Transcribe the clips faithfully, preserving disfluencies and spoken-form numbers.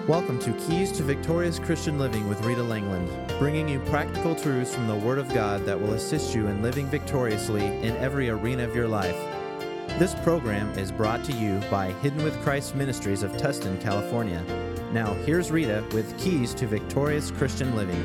Welcome to Keys to Victorious Christian Living with Rita Langland, bringing you practical truths from the Word of God that will assist you in living victoriously in every arena of your life. This program is brought to you by Hidden with Christ Ministries of Tustin, California. Now, here's Rita with Keys to Victorious Christian Living.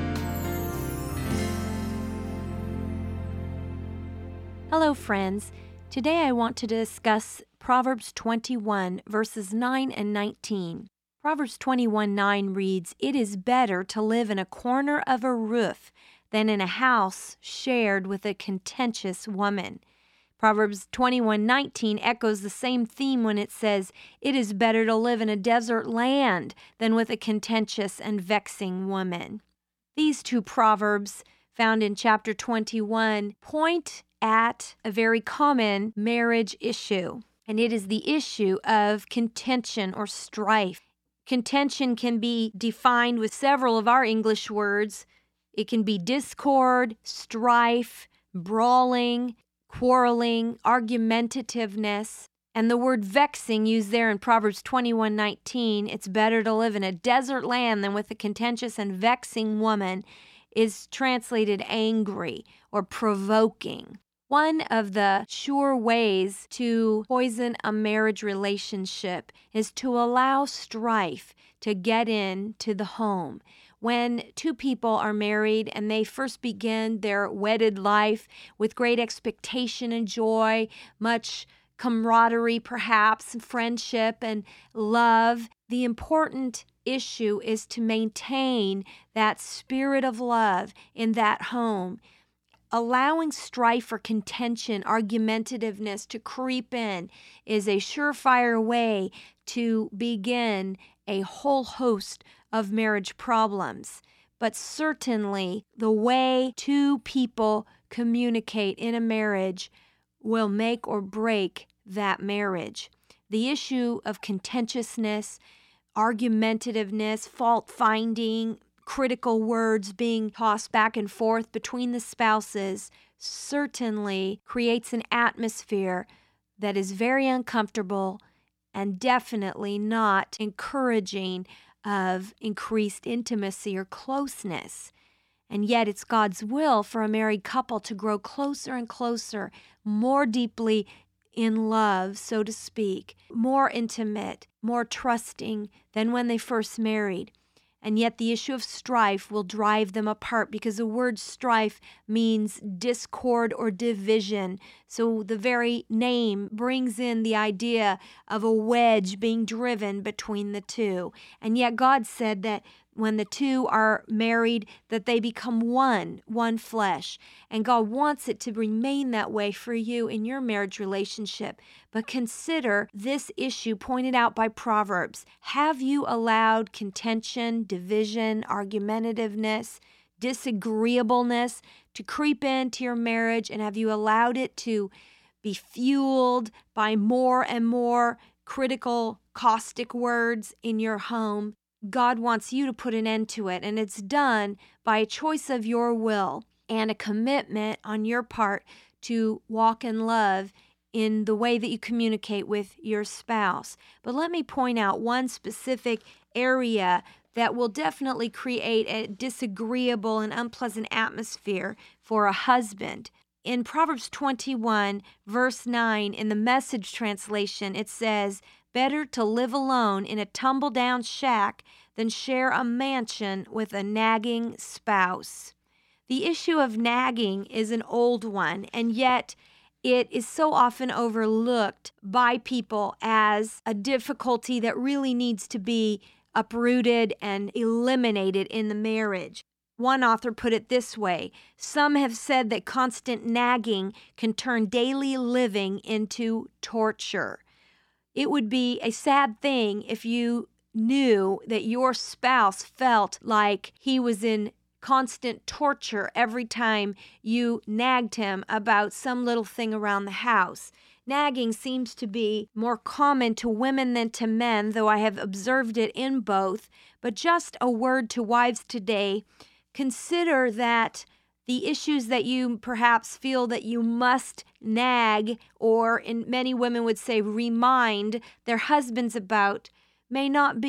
Hello, friends. Today I want to discuss Proverbs twenty-one, verses nine and nineteen. Proverbs twenty-one nine reads, "It is better to live in a corner of a roof than in a house shared with a contentious woman." Proverbs twenty-one nineteen echoes the same theme when it says, "It is better to live in a desert land than with a contentious and vexing woman." These two proverbs found in chapter twenty-one point at a very common marriage issue, and it is the issue of contention or strife. Contention can be defined with several of our English words. It can be discord, strife, brawling, quarreling, argumentativeness. And the word vexing used there in Proverbs twenty-one nineteen, "It's better to live in a desert land than with a contentious and vexing woman," is translated angry or provoking. One of the sure ways to poison a marriage relationship is to allow strife to get into the home. When two people are married and they first begin their wedded life with great expectation and joy, much camaraderie perhaps, friendship and love, the important issue is to maintain that spirit of love in that home. Allowing strife or contention, argumentativeness to creep in is a surefire way to begin a whole host of marriage problems. But certainly, the way two people communicate in a marriage will make or break that marriage. The issue of contentiousness, argumentativeness, fault-finding, critical words being tossed back and forth between the spouses certainly creates an atmosphere that is very uncomfortable and definitely not encouraging of increased intimacy or closeness. And yet it's God's will for a married couple to grow closer and closer, more deeply in love, so to speak, more intimate, more trusting than when they first married. And yet the issue of strife will drive them apart because the word strife means discord or division. So the very name brings in the idea of a wedge being driven between the two. And yet God said that when the two are married, that they become one, one flesh. And God wants it to remain that way for you in your marriage relationship. But consider this issue pointed out by Proverbs. Have you allowed contention, division, argumentativeness, disagreeableness to creep into your marriage? And have you allowed it to be fueled by more and more critical, caustic words in your home? God wants you to put an end to it, and it's done by a choice of your will and a commitment on your part to walk in love in the way that you communicate with your spouse. But let me point out one specific area that will definitely create a disagreeable and unpleasant atmosphere for a husband. In Proverbs twenty-one, verse nine, in the Message translation, it says, "Better to live alone in a tumble-down shack than share a mansion with a nagging spouse." The issue of nagging is an old one, and yet it is so often overlooked by people as a difficulty that really needs to be uprooted and eliminated in the marriage. One author put it this way: "Some have said that constant nagging can turn daily living into torture." It would be a sad thing if you knew that your spouse felt like he was in constant torture every time you nagged him about some little thing around the house. Nagging seems to be more common to women than to men, though I have observed it in both. But just a word to wives today: consider that the issues that you perhaps feel that you must nag, or in many women would say remind their husbands about, may not be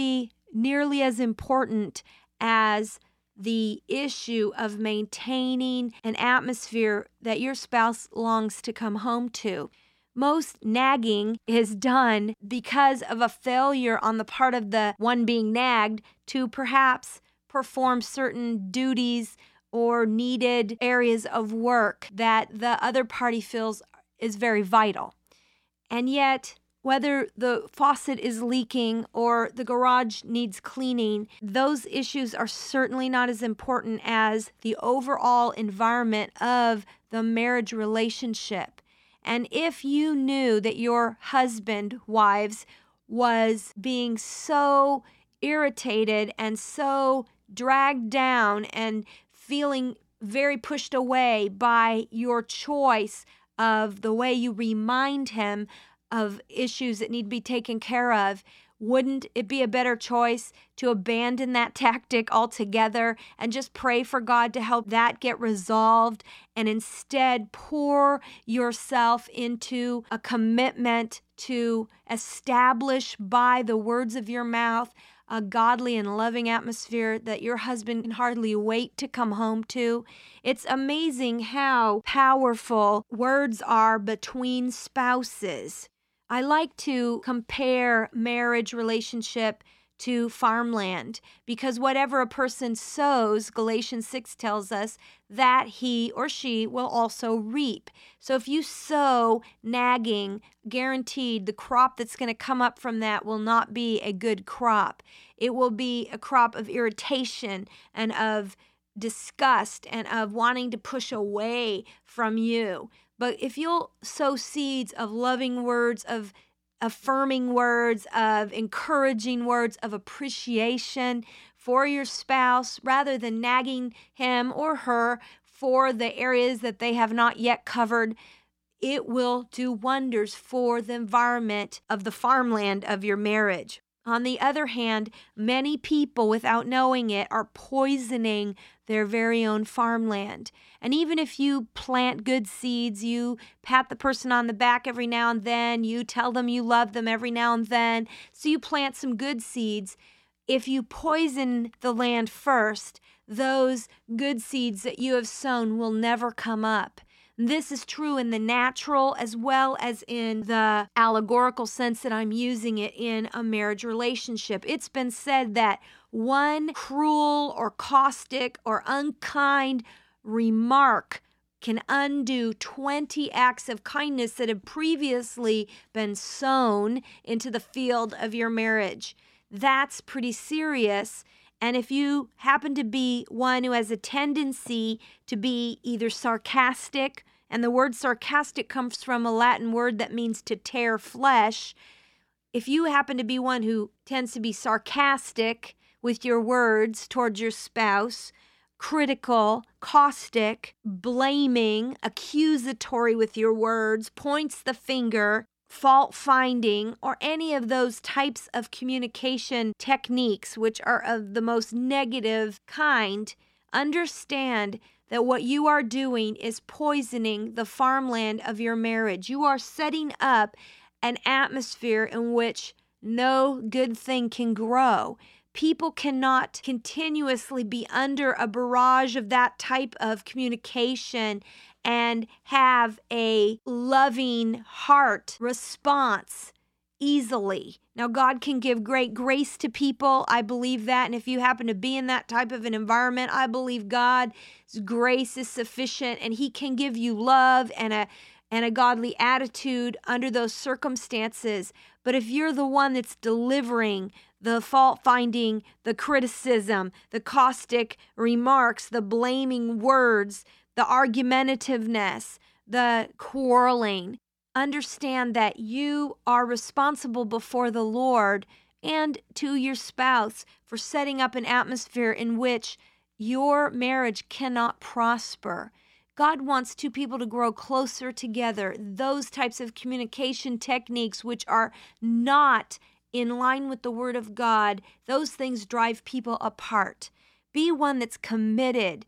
nearly as important as the issue of maintaining an atmosphere that your spouse longs to come home to. Most nagging is done because of a failure on the part of the one being nagged to perhaps perform certain duties or needed areas of work that the other party feels is very vital. And yet, whether the faucet is leaking or the garage needs cleaning, those issues are certainly not as important as the overall environment of the marriage relationship. And if you knew that your husband, wives, was being so irritated and so dragged down and feeling very pushed away by your choice of the way you remind him of issues that need to be taken care of, wouldn't it be a better choice to abandon that tactic altogether and just pray for God to help that get resolved and instead pour yourself into a commitment to establish by the words of your mouth a godly and loving atmosphere that your husband can hardly wait to come home to? It's amazing how powerful words are between spouses. I like to compare marriage relationship to farmland because whatever a person sows, Galatians six tells us, that he or she will also reap. So if you sow nagging, guaranteed the crop that's going to come up from that will not be a good crop. It will be a crop of irritation and of disgust and of wanting to push away from you. But if you'll sow seeds of loving words, of affirming words, of encouraging words, of appreciation for your spouse, rather than nagging him or her for the areas that they have not yet covered, it will do wonders for the environment of the farmland of your marriage. On the other hand, many people, without knowing it, are poisoning their very own farmland. And even if you plant good seeds, you pat the person on the back every now and then, you tell them you love them every now and then, so you plant some good seeds. If you poison the land first, those good seeds that you have sown will never come up. This is true in the natural as well as in the allegorical sense that I'm using it in a marriage relationship. It's been said that one cruel or caustic or unkind remark can undo twenty acts of kindness that have previously been sown into the field of your marriage. That's pretty serious. And if you happen to be one who has a tendency to be either sarcastic, and the word sarcastic comes from a Latin word that means to tear flesh, if you happen to be one who tends to be sarcastic with your words towards your spouse, critical, caustic, blaming, accusatory with your words, points the finger, fault finding, or any of those types of communication techniques which are of the most negative kind, understand that what you are doing is poisoning the farmland of your marriage. You are setting up an atmosphere in which no good thing can grow. People cannot continuously be under a barrage of that type of communication and have a loving heart response easily. Now, God can give great grace to people. I believe that. And if you happen to be in that type of an environment, I believe God's grace is sufficient and He can give you love and a and a godly attitude under those circumstances. But if you're the one that's delivering the fault-finding, the criticism, the caustic remarks, the blaming words, the argumentativeness, the quarreling, understand that you are responsible before the Lord and to your spouse for setting up an atmosphere in which your marriage cannot prosper. God wants two people to grow closer together. Those types of communication techniques which are not in line with the Word of God, those things drive people apart. Be one that's committed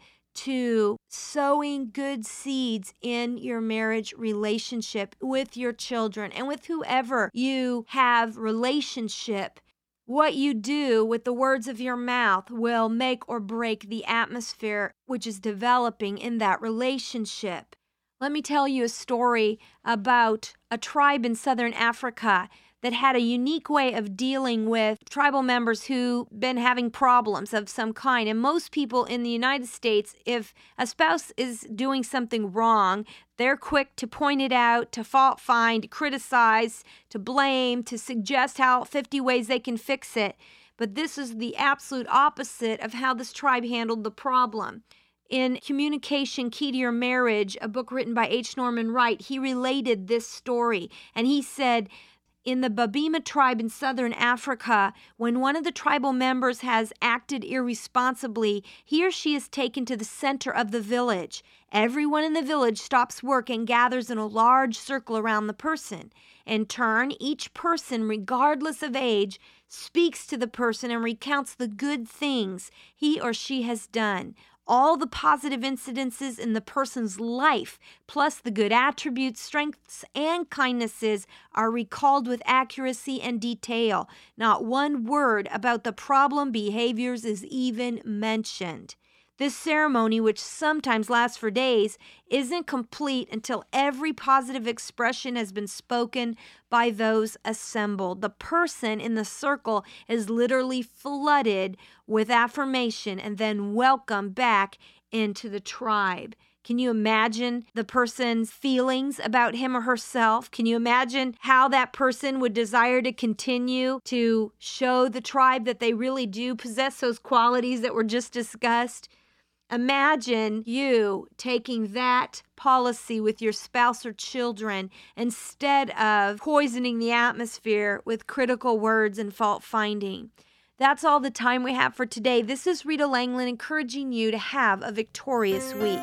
to sowing good seeds in your marriage relationship with your children and with whoever you have relationship. What you do with the words of your mouth will make or break the atmosphere which is developing in that relationship. Let me tell you a story about a tribe in southern Africa that had a unique way of dealing with tribal members who've been having problems of some kind. And most people in the United States, if a spouse is doing something wrong, they're quick to point it out, to fault find, to criticize, to blame, to suggest how fifty ways they can fix it. But this is the absolute opposite of how this tribe handled the problem. In Communication Key to Your Marriage, a book written by H. Norman Wright, he related this story, and he said, in the Babima tribe in southern Africa, when one of the tribal members has acted irresponsibly, he or she is taken to the center of the village. Everyone in the village stops work and gathers in a large circle around the person. In turn, each person, regardless of age, speaks to the person and recounts the good things he or she has done. All the positive incidences in the person's life, plus the good attributes, strengths, and kindnesses are recalled with accuracy and detail. Not one word about the problem behaviors is even mentioned. This ceremony, which sometimes lasts for days, isn't complete until every positive expression has been spoken by those assembled. The person in the circle is literally flooded with affirmation and then welcomed back into the tribe. Can you imagine the person's feelings about him or herself? Can you imagine how that person would desire to continue to show the tribe that they really do possess those qualities that were just discussed? Imagine you taking that policy with your spouse or children instead of poisoning the atmosphere with critical words and fault finding. That's all the time we have for today. This is Rita Langland encouraging you to have a victorious week.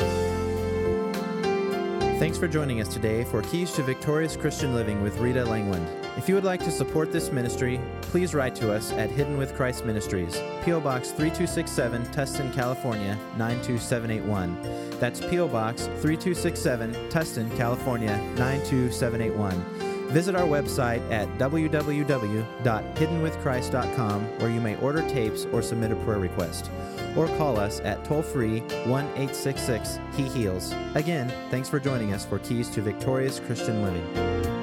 Thanks for joining us today for Keys to Victorious Christian Living with Rita Langland. If you would like to support this ministry, please write to us at Hidden with Christ Ministries, P O Box three two six seven, Tustin, California, nine two seven eight one. That's P O Box three two six seven, Tustin, California, nine two seven eight one. Visit our website at w w w dot hidden with christ dot com, where you may order tapes or submit a prayer request. Or call us at toll-free one eight six six, He Heals. Again, thanks for joining us for Keys to Victorious Christian Living.